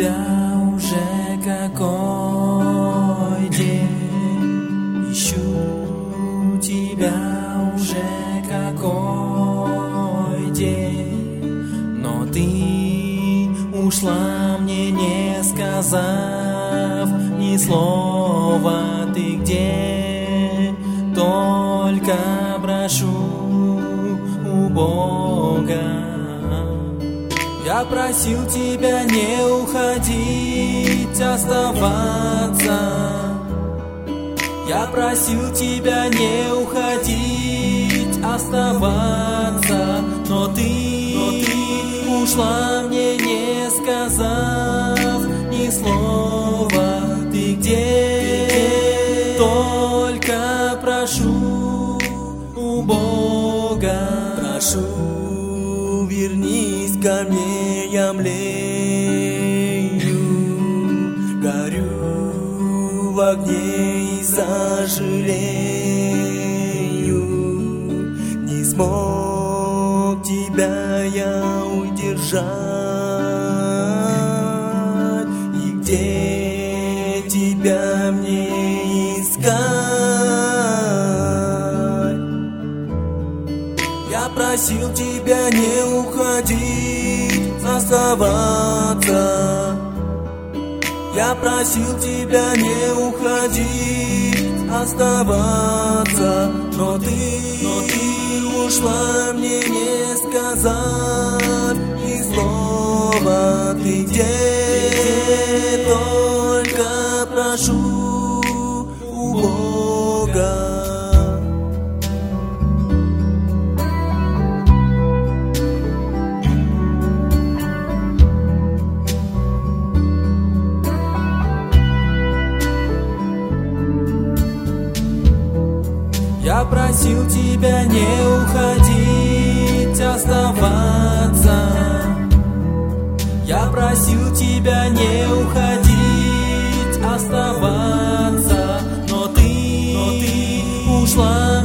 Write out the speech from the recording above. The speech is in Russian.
тебя уже какой день, ищу тебя уже какой день, но ты ушла мне, не сказав ни слова. Ты где? Только прошу у Бога. Я просил тебя не уходить, оставаться. Я просил тебя не уходить, оставаться, но ты ушла мне, не сказав ни слова. Ты где? Только прошу у Бога. Прошу, вернись ко мне, я млею, горю в огне и сожалею. Не смог тебя я удержать, и где тебя мне искать? Я просил тебя не уходить, оставаться. Я просил тебя не уходить, оставаться, но ты ушла мне, не сказав ни слова. Ты где? Только прошу у Бога. Я просил тебя не уходить, оставаться. Я просил тебя не уходить, оставаться, но ты ушла